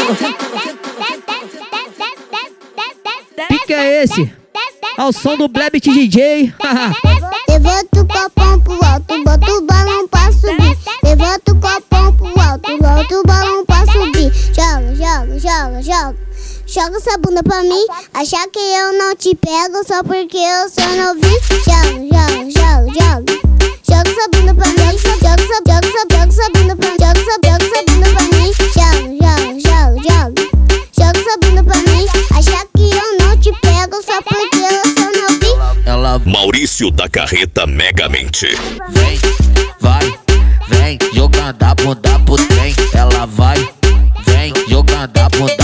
Que é esse? Ao som do Blebit DJ. Levanta o copão pro alto, bota o balão pra subir. Levanta o copão pro alto, bota o balão pra subir. Joga, joga, joga, joga. Joga essa bunda pra mim. Achar que eu não te pego só porque eu sou novinho. Joga, joga, joga, joga. Joga essa bunda pra mim. Joga essa bunda pra mim. Joga essa bunda pra mim. Joga, joga, joga, joga. Joga essa bunda pra mim. Achar que eu não te pego só porque eu sou novinho. Ela... Maurício da Carreta Megamente. Vem, vai, vem, jogando a bunda pro trem. Ela vai, vem, jogando a bunda